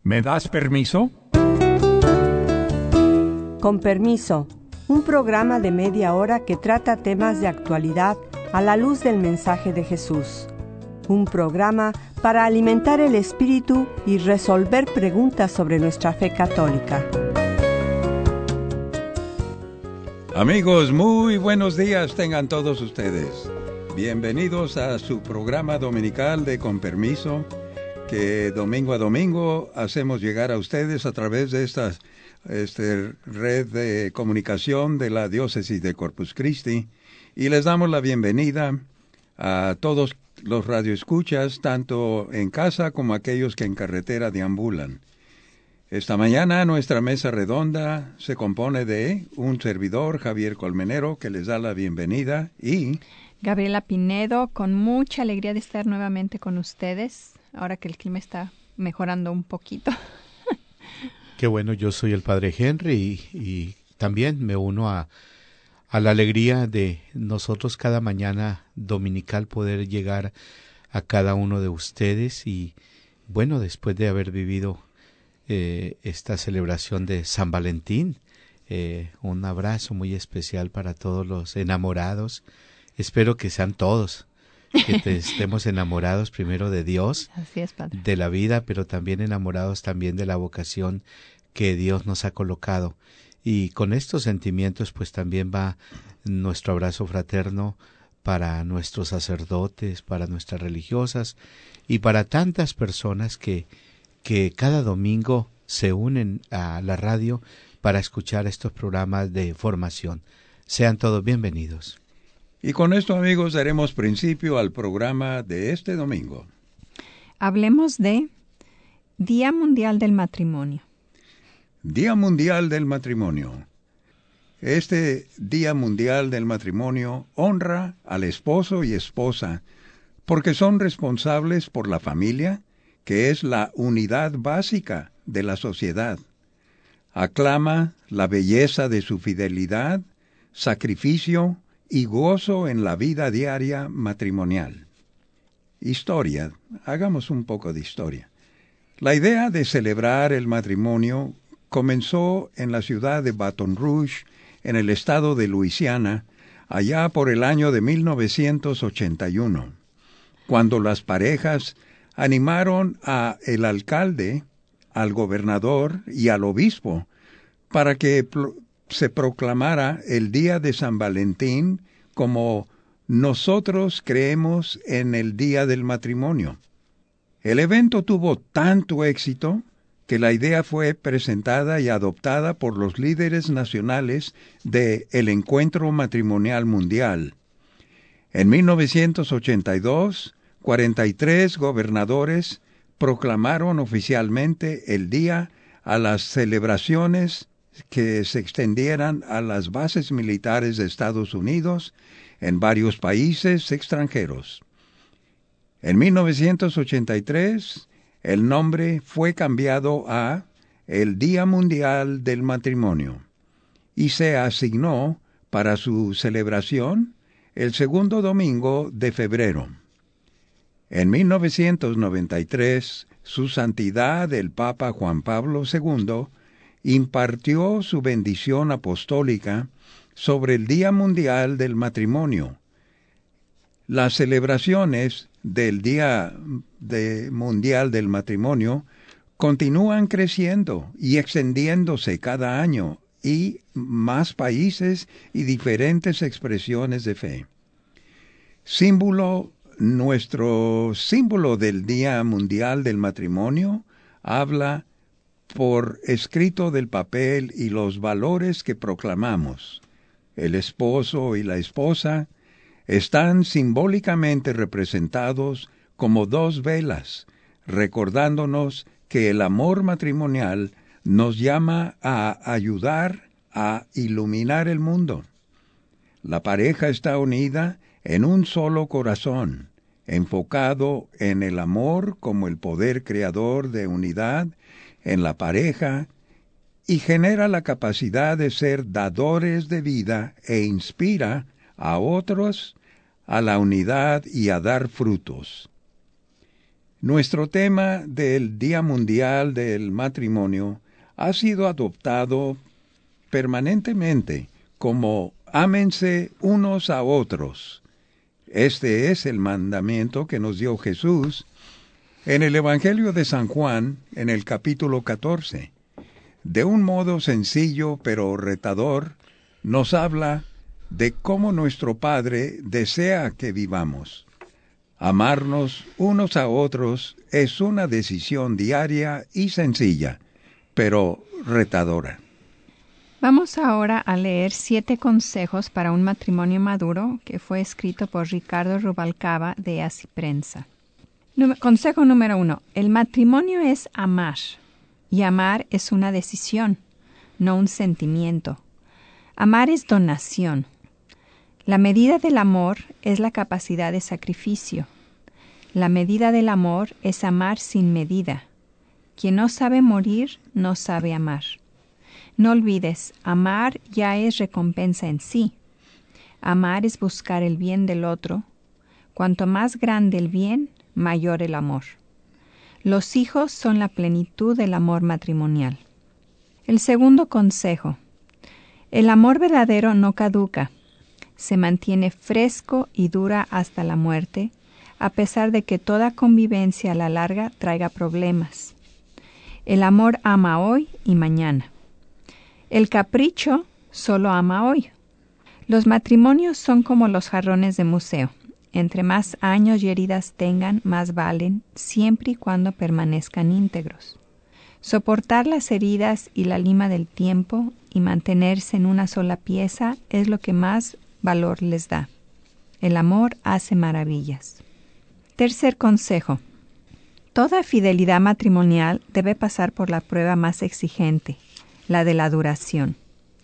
¿Me das permiso? Con permiso, un programa de media hora que trata temas de actualidad a la luz del mensaje de Jesús. Un programa para alimentar el espíritu y resolver preguntas sobre nuestra fe católica. Amigos, muy buenos días tengan todos ustedes. Bienvenidos a su programa dominical de Con Permiso, que domingo a domingo hacemos llegar a ustedes a través de esta red de comunicación de la Diócesis de Corpus Christi, y les damos la bienvenida a todos los radioescuchas, tanto en casa como aquellos que en carretera deambulan. Esta mañana nuestra mesa redonda se compone de un servidor, Javier Colmenero, que les da la bienvenida, y Gabriela Pinedo, con mucha alegría de estar nuevamente con ustedes, ahora que el clima está mejorando un poquito. Qué bueno, yo soy el Padre Henry y también me uno a la alegría de nosotros cada mañana dominical poder llegar a cada uno de ustedes y, bueno, después de haber vivido esta celebración de San Valentín, un abrazo muy especial para todos los enamorados. Espero que sean todos, que estemos enamorados primero de Dios, Así es, Padre, de la vida, pero también enamorados también de la vocación que Dios nos ha colocado. Y con estos sentimientos pues también va nuestro abrazo fraterno para nuestros sacerdotes, para nuestras religiosas y para tantas personas que cada domingo se unen a la radio para escuchar estos programas de formación. Sean todos bienvenidos. Y con esto, amigos, daremos principio al programa de este domingo. Hablemos de Día Mundial del Matrimonio. Día Mundial del Matrimonio. Este Día Mundial del Matrimonio honra al esposo y esposa porque son responsables por la familia, que es la unidad básica de la sociedad. Aclama la belleza de su fidelidad, sacrificio y gozo en la vida diaria matrimonial. Historia. Hagamos un poco de historia. La idea de celebrar el matrimonio comenzó en la ciudad de Baton Rouge, en el estado de Luisiana, allá por el año de 1981, cuando las parejas animaron a el alcalde, al gobernador y al obispo para que se proclamara el día de San Valentín como nosotros creemos en el día del matrimonio. El evento tuvo tanto éxito que la idea fue presentada y adoptada por los líderes nacionales del Encuentro Matrimonial Mundial. En 1982, 43 gobernadores proclamaron oficialmente el día a las celebraciones que se extendieran a las bases militares de Estados Unidos en varios países extranjeros. En 1983, el nombre fue cambiado a el Día Mundial del Matrimonio y se asignó para su celebración el segundo domingo de febrero. En 1993, Su Santidad el Papa Juan Pablo II impartió su bendición apostólica sobre el Día Mundial del Matrimonio. Las celebraciones del Día Mundial del Matrimonio continúan creciendo y extendiéndose cada año y más países y diferentes expresiones de fe. Nuestro símbolo del Día Mundial del Matrimonio habla por escrito del papel y los valores que proclamamos. El esposo y la esposa están simbólicamente representados como dos velas, recordándonos que el amor matrimonial nos llama a ayudar a iluminar el mundo. La pareja está unida en un solo corazón, enfocado en el amor como el poder creador de unidad en la pareja, y genera la capacidad de ser dadores de vida e inspira a otros a la unidad y a dar frutos. Nuestro tema del Día Mundial del Matrimonio ha sido adoptado permanentemente como ámense unos a otros. Este es el mandamiento que nos dio Jesús en el Evangelio de San Juan, en el capítulo 14. De un modo sencillo pero retador, nos habla de cómo nuestro Padre desea que vivamos. Amarnos unos a otros es una decisión diaria y sencilla, pero retadora. Vamos ahora a leer 7 consejos para un matrimonio maduro que fue escrito por Ricardo Rubalcaba de Asiprensa. Consejo número 1. El matrimonio es amar, y amar es una decisión, no un sentimiento. Amar es donación. La medida del amor es la capacidad de sacrificio. La medida del amor es amar sin medida. Quien no sabe morir, no sabe amar. No olvides, amar ya es recompensa en sí. Amar es buscar el bien del otro. Cuanto más grande el bien, mayor el amor. Los hijos son la plenitud del amor matrimonial. El segundo consejo. El amor verdadero no caduca. Se mantiene fresco y dura hasta la muerte, a pesar de que toda convivencia a la larga traiga problemas. El amor ama hoy y mañana. El capricho solo ama hoy. Los matrimonios son como los jarrones de museo. Entre más años y heridas tengan, más valen, siempre y cuando permanezcan íntegros. Soportar las heridas y la lima del tiempo y mantenerse en una sola pieza es lo que más valor les da. El amor hace maravillas. Tercer consejo. Toda fidelidad matrimonial debe pasar por la prueba más exigente, la de la duración.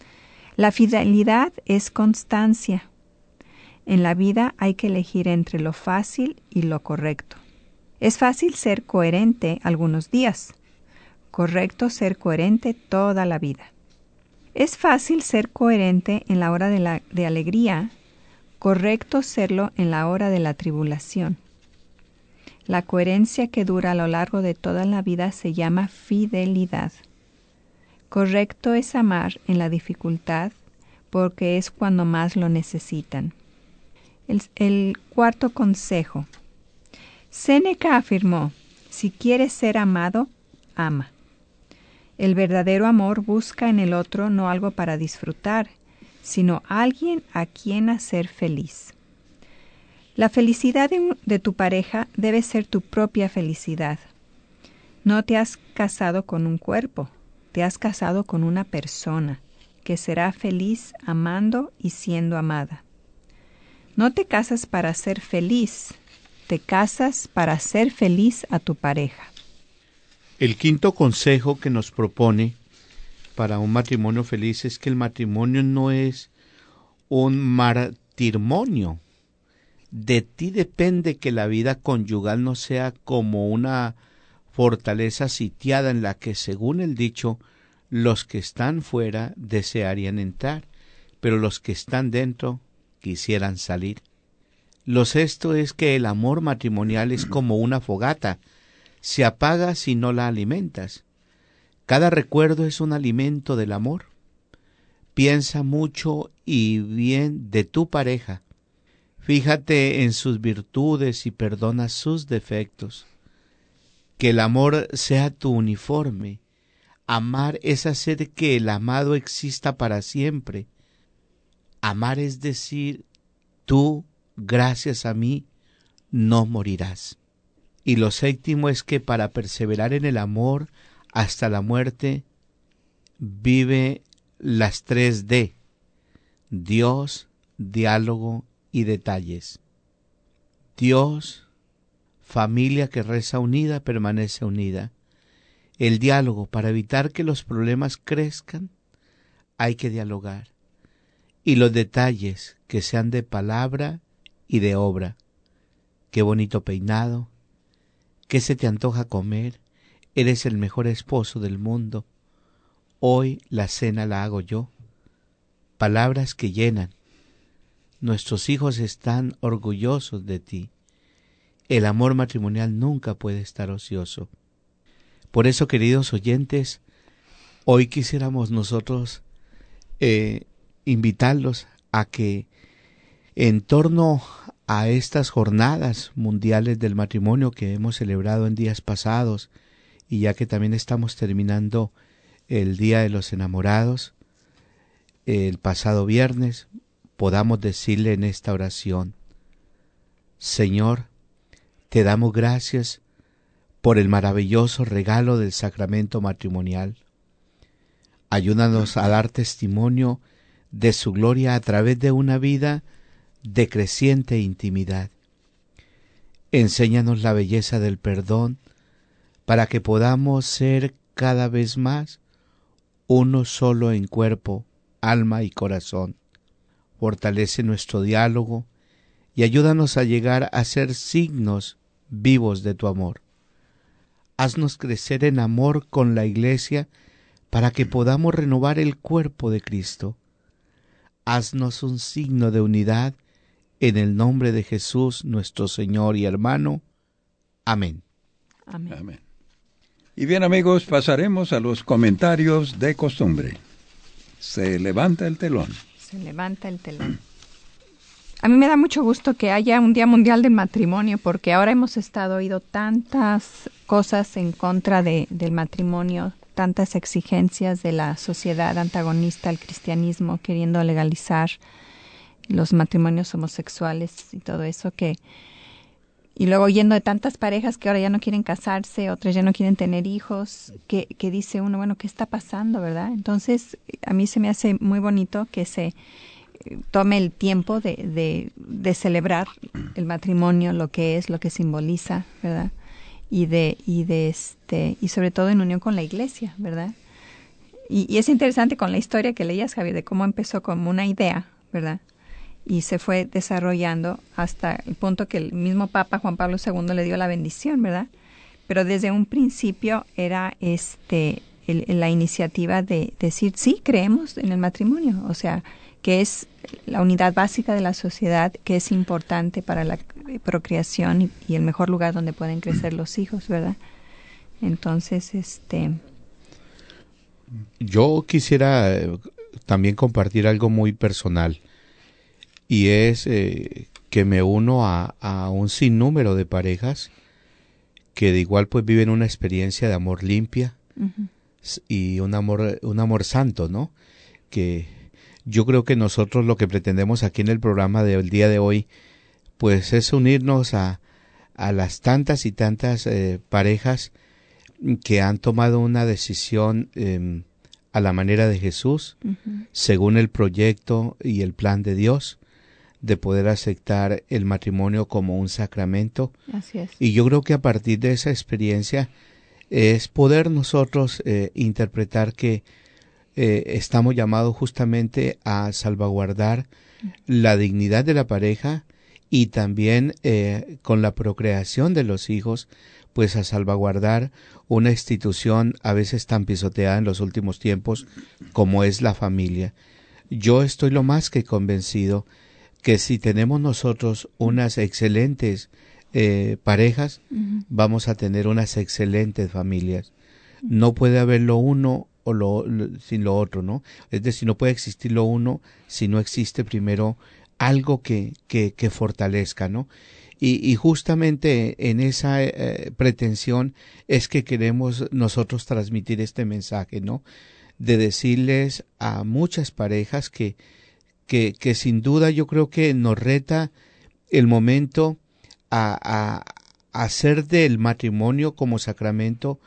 La fidelidad es constancia. En la vida hay que elegir entre lo fácil y lo correcto. Es fácil ser coherente algunos días, correcto ser coherente toda la vida. Es fácil ser coherente en la hora de alegría, correcto serlo en la hora de la tribulación. La coherencia que dura a lo largo de toda la vida se llama fidelidad. Correcto es amar en la dificultad porque es cuando más lo necesitan. El cuarto consejo. Séneca afirmó, si quieres ser amado, ama. El verdadero amor busca en el otro no algo para disfrutar, sino alguien a quien hacer feliz. La felicidad de tu pareja debe ser tu propia felicidad. No te has casado con un cuerpo, te has casado con una persona que será feliz amando y siendo amada. No te casas para ser feliz, te casas para hacer feliz a tu pareja. El quinto consejo que nos propone para un matrimonio feliz es que el matrimonio no es un martirmonio. De ti depende que la vida conyugal no sea como una fortaleza sitiada en la que, según el dicho, los que están fuera desearían entrar, pero los que están dentro quisieran salir. Lo sexto es que el amor matrimonial es como una fogata, se apaga si no la alimentas. Cada recuerdo es un alimento del amor. Piensa mucho y bien de tu pareja. Fíjate en sus virtudes y perdona sus defectos. Que el amor sea tu uniforme. Amar es hacer que el amado exista para siempre. Amar es decir, tú, gracias a mí, no morirás. Y lo séptimo es que para perseverar en el amor hasta la muerte, vive las 3D, Dios, diálogo y detalles. Dios, familia que reza unida, permanece unida. El diálogo, para evitar que los problemas crezcan, hay que dialogar. Y los detalles, que sean de palabra y de obra. Qué bonito peinado, qué se te antoja comer, eres el mejor esposo del mundo. Hoy la cena la hago yo. Palabras que llenan. Nuestros hijos están orgullosos de ti. el amor matrimonial nunca puede estar ocioso. Por eso, queridos oyentes, hoy quisiéramos nosotros invitarlos a que en torno a estas jornadas mundiales del matrimonio que hemos celebrado en días pasados, y ya que también estamos terminando el Día de los Enamorados, el pasado viernes, podamos decirle en esta oración: Señor, te damos gracias por el maravilloso regalo del sacramento matrimonial. Ayúdanos a dar testimonio de su gloria a través de una vida de creciente intimidad. Enséñanos la belleza del perdón para que podamos ser cada vez más uno solo en cuerpo, alma y corazón. Fortalece nuestro diálogo y ayúdanos a llegar a ser signos vivos de tu amor. Haznos crecer en amor con la Iglesia para que podamos renovar el cuerpo de Cristo. Haznos un signo de unidad en el nombre de Jesús, nuestro Señor y hermano. Amén. Amén. Amén. Y bien, amigos, pasaremos a los comentarios de costumbre. Se levanta el telón. Se levanta el telón. A mí me da mucho gusto que haya un Día Mundial del Matrimonio, porque ahora hemos estado oído tantas cosas en contra del matrimonio, tantas exigencias de la sociedad antagonista al cristianismo, queriendo legalizar los matrimonios homosexuales y todo eso, y luego oyendo de tantas parejas que ahora ya no quieren casarse, otras ya no quieren tener hijos, que dice uno, bueno, ¿qué está pasando, verdad? Entonces, a mí se me hace muy bonito que se tome el tiempo de celebrar el matrimonio, lo que es, lo que simboliza, ¿verdad? Y sobre todo en unión con la Iglesia, ¿verdad? Y es interesante con la historia que leías, Javier, de cómo empezó como una idea, ¿verdad? Y se fue desarrollando hasta el punto que el mismo Papa Juan Pablo II le dio la bendición, ¿verdad? Pero desde un principio era la iniciativa de decir, sí, creemos en el matrimonio, o sea, que es la unidad básica de la sociedad, que es importante para la procreación y el mejor lugar donde pueden crecer los hijos, ¿verdad? Entonces, Yo quisiera también compartir algo muy personal, y es que me uno a un sinnúmero de parejas que de igual pues viven una experiencia de amor limpia, uh-huh, y un amor santo, ¿no? Que yo creo que nosotros lo que pretendemos aquí en el programa del día de hoy pues es unirnos a las tantas y tantas parejas que han tomado una decisión a la manera de Jesús, uh-huh, según el proyecto y el plan de Dios, de poder aceptar el matrimonio como un sacramento. Así es. Y yo creo que a partir de esa experiencia es poder nosotros interpretar que estamos llamados justamente a salvaguardar la dignidad de la pareja y también con la procreación de los hijos, pues a salvaguardar una institución a veces tan pisoteada en los últimos tiempos como es la familia. Yo estoy lo más que convencido que si tenemos nosotros unas excelentes parejas, uh-huh, vamos a tener unas excelentes familias. No puede haber lo uno o sin lo otro, ¿no? Es decir, no puede existir lo uno si no existe primero algo que fortalezca, ¿no? Y justamente en esa pretensión es que queremos nosotros transmitir este mensaje, ¿no? De decirles a muchas parejas que sin duda yo creo que nos reta el momento a hacer del matrimonio como sacramento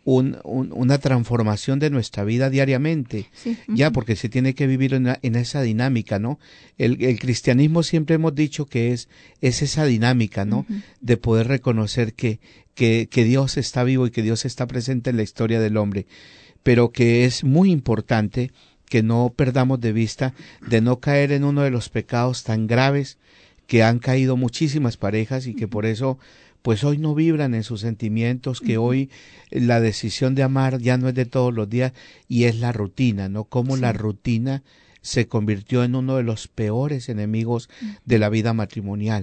una transformación de nuestra vida diariamente, sí, ya, porque se tiene que vivir en esa dinámica, ¿no? El cristianismo siempre hemos dicho que es esa dinámica, ¿no? Uh-huh. De poder reconocer que Dios está vivo y que Dios está presente en la historia del hombre, pero que es muy importante que no perdamos de vista de no caer en uno de los pecados tan graves que han caído muchísimas parejas y que por eso pues hoy no vibran en sus sentimientos, que hoy la decisión de amar ya no es de todos los días y es la rutina, ¿no? Cómo la rutina se convirtió en uno de los peores enemigos de la vida matrimonial.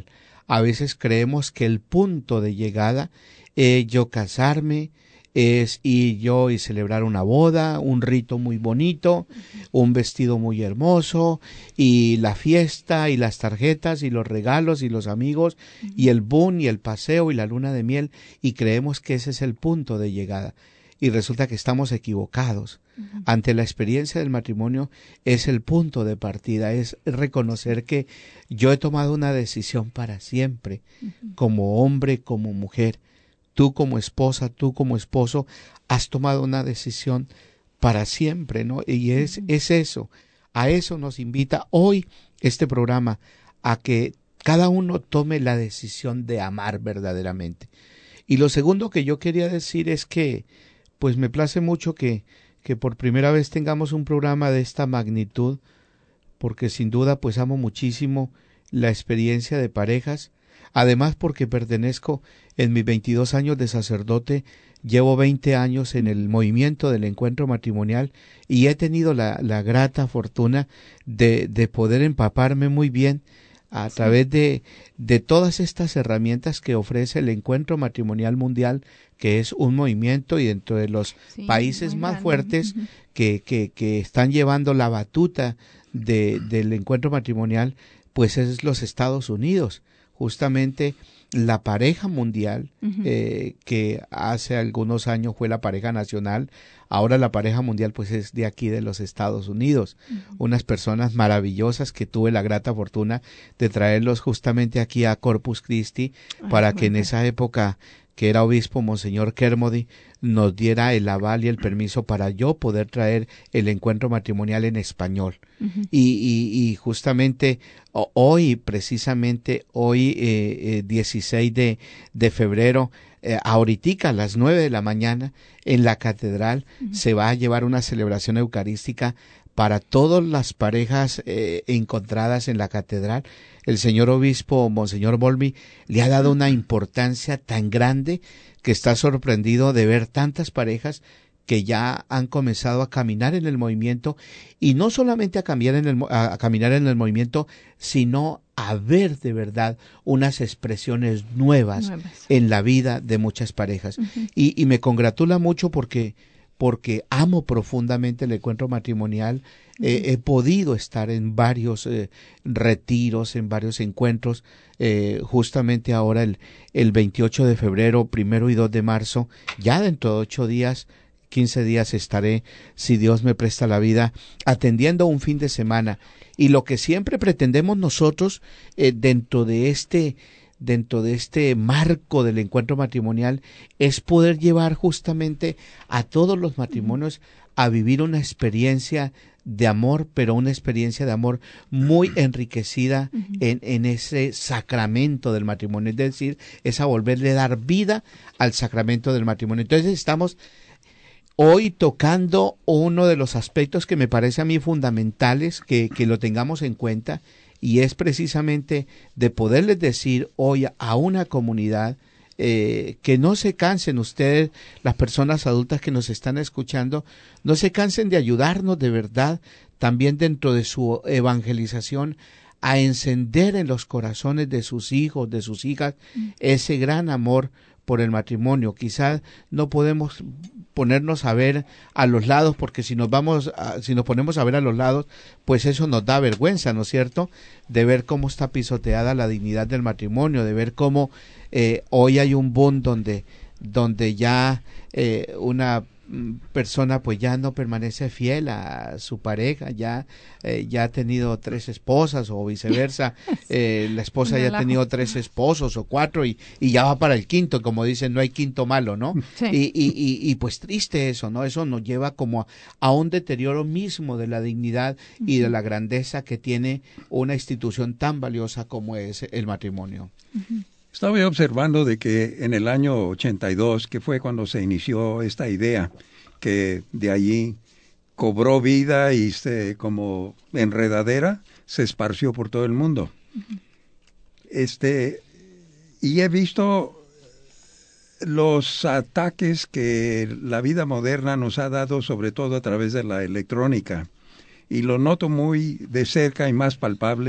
A veces creemos que el punto de llegada es yo casarme, es ir yo y celebrar una boda, un rito muy bonito, un vestido muy hermoso, y la fiesta, y las tarjetas, y los regalos, y los amigos, y el boom, y el paseo, y la luna de miel, y creemos que ese es el punto de llegada. Y resulta que estamos equivocados. Ante la experiencia del matrimonio es el punto de partida, es reconocer que yo he tomado una decisión para siempre, como hombre, como mujer. Tú como esposa, tú como esposo, has tomado una decisión para siempre, ¿no? Y es eso, a eso nos invita hoy este programa, a que cada uno tome la decisión de amar verdaderamente. Y lo segundo que yo quería decir es que, pues me place mucho que por primera vez tengamos un programa de esta magnitud, porque sin duda pues amo muchísimo la experiencia de parejas, además porque pertenezco en mis 22 años de sacerdote, llevo 20 años en el movimiento del encuentro matrimonial y he tenido la grata fortuna de poder empaparme muy bien a través de todas estas herramientas que ofrece el encuentro matrimonial mundial, que es un movimiento y dentro de los países más fuertes que están llevando la batuta del encuentro matrimonial, pues es los Estados Unidos. Justamente la pareja mundial, que hace algunos años fue la pareja nacional, ahora la pareja mundial pues es de aquí de los Estados Unidos. Unas personas maravillosas que tuve la grata fortuna de traerlos justamente aquí a Corpus Christi para que en esa época que era obispo Monseñor Kermody nos diera el aval y el permiso para yo poder traer el encuentro matrimonial en español. Y justamente hoy, precisamente hoy 16 de febrero, ahoritica a las 9 de la mañana en la catedral se va a llevar una celebración eucarística para todas las parejas encontradas en la catedral. El señor obispo Monseñor Bolmi le ha dado una importancia tan grande que está sorprendido de ver tantas parejas que ya han comenzado a caminar en el movimiento, y no solamente a caminar en el movimiento, sino a ver de verdad unas expresiones nuevas en la vida de muchas parejas. Y me congratula mucho porque amo profundamente el encuentro matrimonial. He podido estar en varios retiros, en varios encuentros, justamente ahora el 28 de febrero, 1 y 2 de marzo, ya dentro de 8 días, 15 días estaré, si Dios me presta la vida, atendiendo un fin de semana. Y lo que siempre pretendemos nosotros dentro de este marco del encuentro matrimonial es poder llevar justamente a todos los matrimonios a vivir una experiencia de amor, pero una experiencia de amor muy enriquecida en ese sacramento del matrimonio, es decir, es a volverle a dar vida al sacramento del matrimonio. Entonces estamos hoy tocando uno de los aspectos que me parece a mí fundamentales que lo tengamos en cuenta, y es precisamente de poderles decir hoy a una comunidad que no se cansen ustedes, las personas adultas que nos están escuchando, no se cansen de ayudarnos de verdad, también dentro de su evangelización, a encender en los corazones de sus hijos, de sus hijas, ese gran amor por el matrimonio. Quizás no podemos ponernos a ver a los lados, porque si nos ponemos a ver a los lados, pues eso nos da vergüenza, ¿no es cierto?, de ver cómo está pisoteada la dignidad del matrimonio, de ver cómo hoy hay un boom donde ya una persona pues ya no permanece fiel a su pareja, ya ha tenido 3 esposas o viceversa, la esposa ya ha tenido 3 esposos o 4 y ya va para el quinto, como dicen, no hay quinto malo, ¿no? Sí. Y pues triste eso, ¿no? Eso nos lleva como a un deterioro mismo de la dignidad y de la grandeza que tiene una institución tan valiosa como es el matrimonio. Estaba observando de que en el año 82, que fue cuando se inició esta idea, que de allí cobró vida y como enredadera se esparció por todo el mundo. Y he visto los ataques que la vida moderna nos ha dado, sobre todo a través de la electrónica, y lo noto muy de cerca y más palpable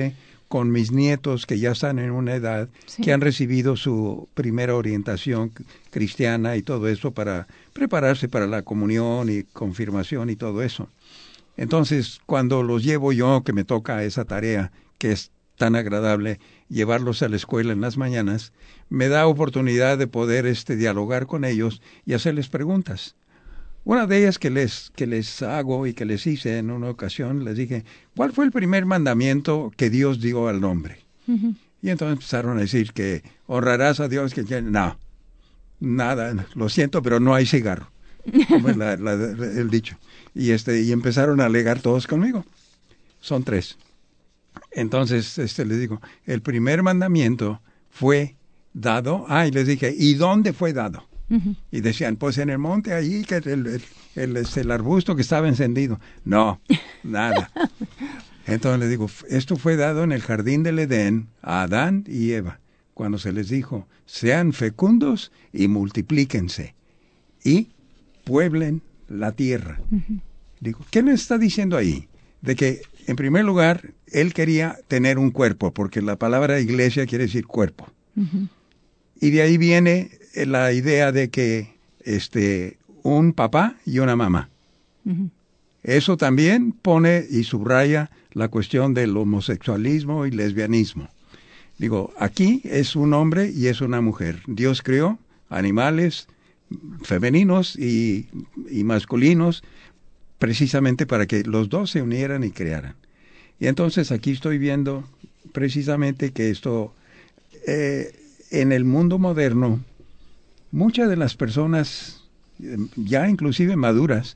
con mis nietos que ya están en una edad, Sí. que han recibido su primera orientación cristiana y todo eso para prepararse para la comunión y confirmación y todo eso. Entonces, cuando los llevo yo, que me toca esa tarea, que es tan agradable, llevarlos a la escuela en las mañanas, me da oportunidad de poder dialogar con ellos y hacerles preguntas. Una de ellas que les hago y que les hice en una ocasión, les dije, ¿cuál fue el primer mandamiento que Dios dio al hombre? Ujú. Y entonces empezaron a decir que honrarás a Dios, no, nada, lo siento, pero no hay cigarro, como es el dicho. Y empezaron a alegar todos conmigo. Son 3. Entonces les digo, el primer mandamiento fue dado, y les dije, ¿y dónde fue dado? Ujú. Y decían, pues en el monte allí, que el arbusto que estaba encendido. No, nada. Entonces les digo, esto fue dado en el jardín del Edén a Adán y Eva, cuando se les dijo, sean fecundos y multiplíquense y pueblen la tierra. Ujú. Digo, ¿qué nos está diciendo ahí? De que, en primer lugar, él quería tener un cuerpo, porque la palabra iglesia quiere decir cuerpo. Ujú. Y de ahí viene la idea de que un papá y una mamá. Ujú. Eso también pone y subraya la cuestión del homosexualismo y lesbianismo. Digo, aquí es un hombre y es una mujer. Dios creó animales femeninos y masculinos precisamente para que los dos se unieran y crearan. Y entonces aquí estoy viendo precisamente que esto, en el mundo moderno, muchas de las personas, ya inclusive maduras,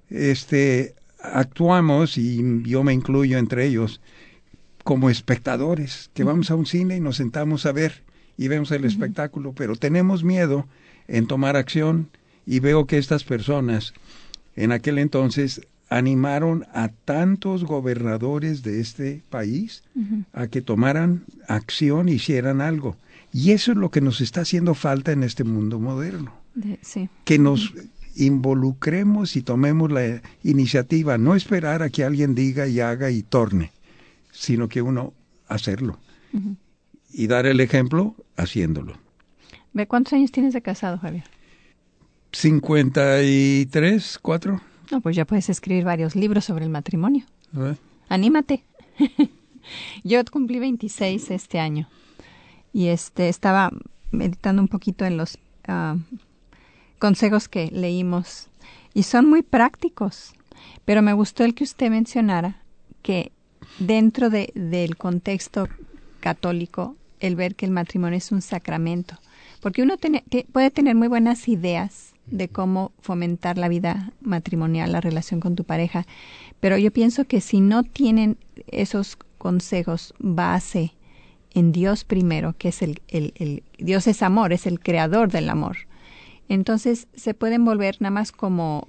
actuamos, y yo me incluyo entre ellos, como espectadores, que vamos a un cine y nos sentamos a ver y vemos el espectáculo, pero tenemos miedo en tomar acción, y veo que estas personas en aquel entonces animaron a tantos gobernadores de este país a que tomaran acción, hicieran algo. Y eso es lo que nos está haciendo falta en este mundo moderno. Sí. Que nos involucremos y tomemos la iniciativa, no esperar a que alguien diga y haga y torne, sino que uno hacerlo. Ujú. Y dar el ejemplo haciéndolo. ¿Ve cuántos años tienes de casado, Javier? 53, 4. No, pues ya puedes escribir varios libros sobre el matrimonio. ¿Eh? Anímate. Yo cumplí 26 este año y estaba meditando un poquito en los consejos que leímos y son muy prácticos, pero me gustó el que usted mencionara que dentro del contexto católico, el ver que el matrimonio es un sacramento, porque uno puede tener muy buenas ideas de cómo fomentar la vida matrimonial, la relación con tu pareja, pero yo pienso que si no tienen esos consejos base en Dios primero, que es el Dios es amor, es el creador del amor, entonces se pueden volver nada más como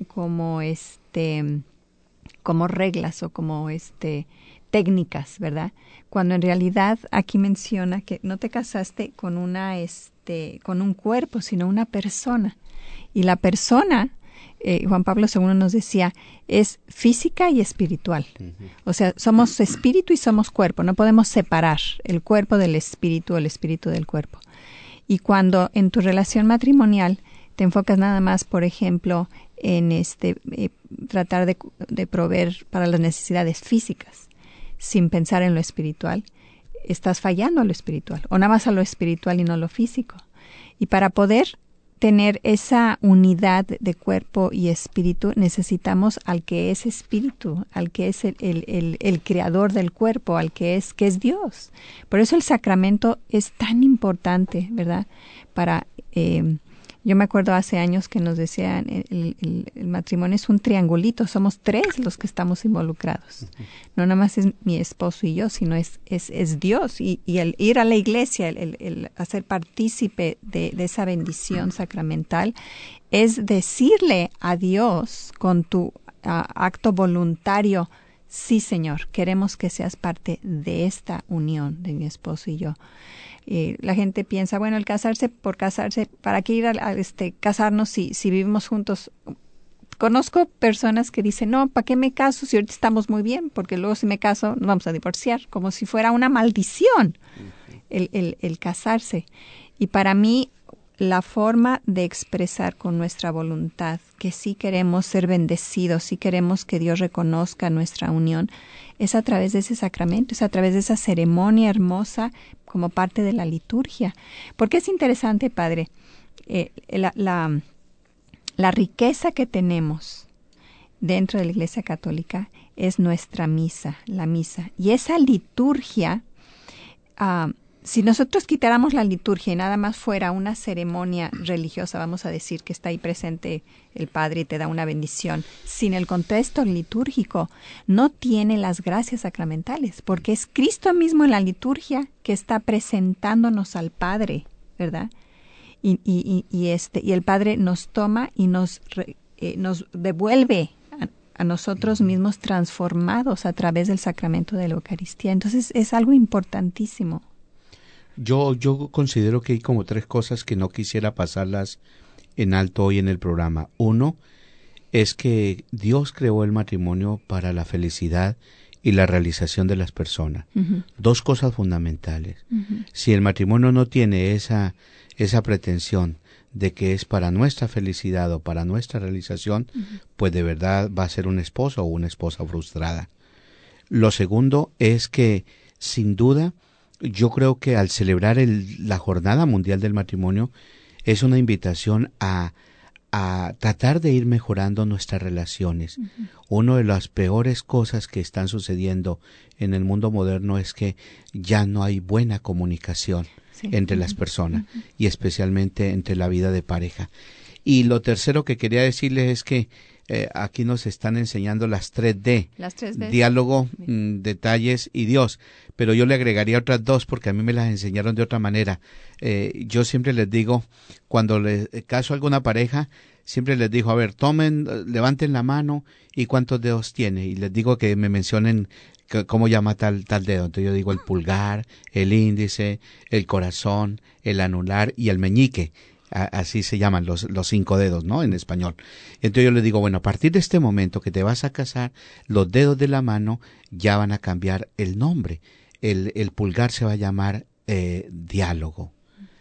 reglas o como técnicas, ¿verdad? Cuando en realidad aquí menciona que no te casaste con con un cuerpo, sino una persona. Y la persona, Juan Pablo II nos decía, es física y espiritual. O sea, somos espíritu y somos cuerpo. No podemos separar el cuerpo del espíritu, el espíritu del cuerpo. Y cuando en tu relación matrimonial te enfocas nada más, por ejemplo, en tratar de proveer para las necesidades físicas, sin pensar en lo espiritual, estás fallando a lo espiritual, o nada más a lo espiritual y no lo físico. Y para poder tener esa unidad de cuerpo y espíritu, necesitamos al que es espíritu, al que es el creador del cuerpo, al que es Dios. Por eso el sacramento es tan importante, ¿verdad? Yo me acuerdo hace años que nos decían, el matrimonio es un triangulito, somos 3 los que estamos involucrados. No nada más es mi esposo y yo, sino es Dios. Y el ir a la iglesia, el hacer partícipe de esa bendición sacramental, es decirle a Dios con tu acto voluntario, sí, Señor, queremos que seas parte de esta unión de mi esposo y yo. La gente piensa, bueno, el casarse por casarse, ¿para qué ir a casarnos si vivimos juntos? conozco personas que dicen, no, ¿para qué me caso si ahorita estamos muy bien? Porque luego si me caso nos vamos a divorciar, como si fuera una maldición el casarse. Y para mí, la forma de expresar con nuestra voluntad que sí queremos ser bendecidos, sí queremos que Dios reconozca nuestra unión, es a través de ese sacramento, es a través de esa ceremonia hermosa como parte de la liturgia. Porque es interesante, Padre, la riqueza que tenemos dentro de la Iglesia Católica es nuestra misa, la misa. Y esa liturgia, si nosotros quitáramos la liturgia y nada más fuera una ceremonia religiosa, vamos a decir que está ahí presente el Padre y te da una bendición, sin el contexto litúrgico, no tiene las gracias sacramentales, porque es Cristo mismo en la liturgia que está presentándonos al Padre, ¿verdad? Y el Padre nos toma y nos devuelve a nosotros mismos transformados a través del sacramento de la Eucaristía. Entonces es algo importantísimo. Yo considero que hay como 3 cosas que no quisiera pasarlas en alto hoy en el programa. Uno es que Dios creó el matrimonio para la felicidad y la realización de las personas. 2 cosas fundamentales. Si el matrimonio no tiene esa pretensión de que es para nuestra felicidad o para nuestra realización, pues de verdad va a ser un esposo o una esposa frustrada. Lo segundo es que, sin duda, yo creo que al celebrar la Jornada Mundial del Matrimonio es una invitación a tratar de ir mejorando nuestras relaciones. Una de las peores cosas que están sucediendo en el mundo moderno es que ya no hay buena comunicación entre las personas y especialmente entre la vida de pareja. Y lo tercero que quería decirles es que aquí nos están enseñando las 3D. Las 3D. Diálogo, detalles y Dios. Pero yo le agregaría otras 2 porque a mí me las enseñaron de otra manera. Yo siempre les digo, cuando les caso a alguna pareja, siempre les digo, a ver, levanten la mano y cuántos dedos tiene. Y les digo que me mencionen cómo llama tal dedo. Entonces yo digo el pulgar, el índice, el corazón, el anular y el meñique. Así se llaman los 5 dedos, ¿no? En español. Entonces yo le digo, bueno, a partir de este momento que te vas a casar, los dedos de la mano ya van a cambiar el nombre. El pulgar se va a llamar diálogo.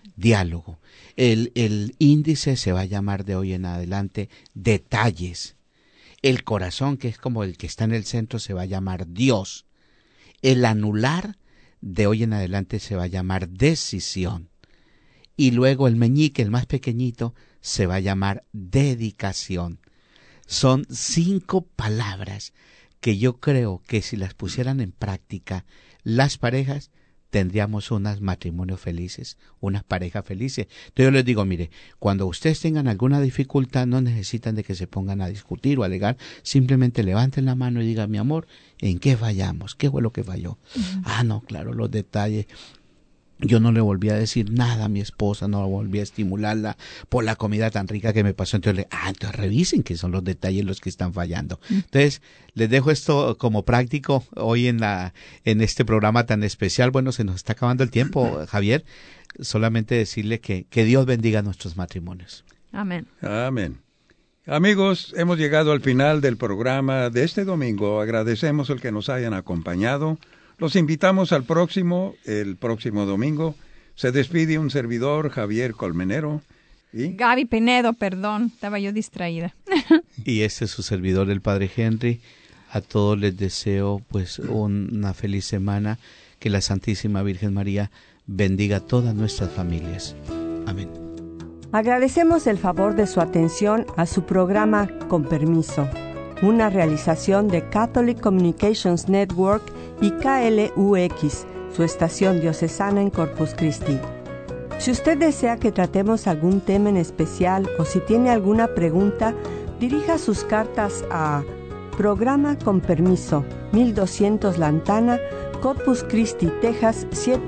El índice se va a llamar de hoy en adelante detalles. El corazón, que es como el que está en el centro, se va a llamar Dios. El anular de hoy en adelante se va a llamar decisión. Y luego el meñique, el más pequeñito, se va a llamar dedicación. Son 5 palabras que yo creo que si las pusieran en práctica las parejas, tendríamos unos matrimonios felices, unas parejas felices. Entonces yo les digo, mire, cuando ustedes tengan alguna dificultad, no necesitan de que se pongan a discutir o a alegar, simplemente levanten la mano y digan, mi amor, ¿en qué fallamos? ¿Qué fue lo que falló? No, claro, los detalles. Yo no le volví a decir nada a mi esposa, no volví a estimularla por la comida tan rica que me pasó. Entonces, entonces revisen qué son los detalles los que están fallando. Entonces, les dejo esto como práctico hoy en este programa tan especial. Bueno, se nos está acabando el tiempo, Javier. Solamente decirle que Dios bendiga nuestros matrimonios. Amén. Amén. Amigos, hemos llegado al final del programa de este domingo. Agradecemos el que nos hayan acompañado. Los invitamos el próximo domingo. Se despide un servidor, Javier Colmenero. ¿Y? Gaby Pinedo, perdón, estaba yo distraída. Y este es su servidor, el Padre Henry. A todos les deseo pues una feliz semana. Que la Santísima Virgen María bendiga a todas nuestras familias. Amén. Agradecemos el favor de su atención a su programa Con Permiso, una realización de Catholic Communications Network y KLUX, su estación diocesana en Corpus Christi. Si usted desea que tratemos algún tema en especial o si tiene alguna pregunta, dirija sus cartas a Programa Con Permiso, 1200 Lantana, Corpus Christi, Texas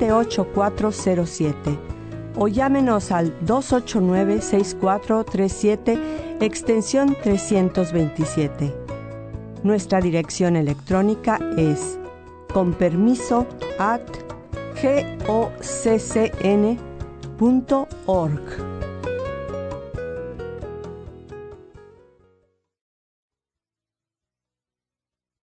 78407, o llámenos al 289-6437, extensión 327. Nuestra dirección electrónica es conpermiso@goccn.org.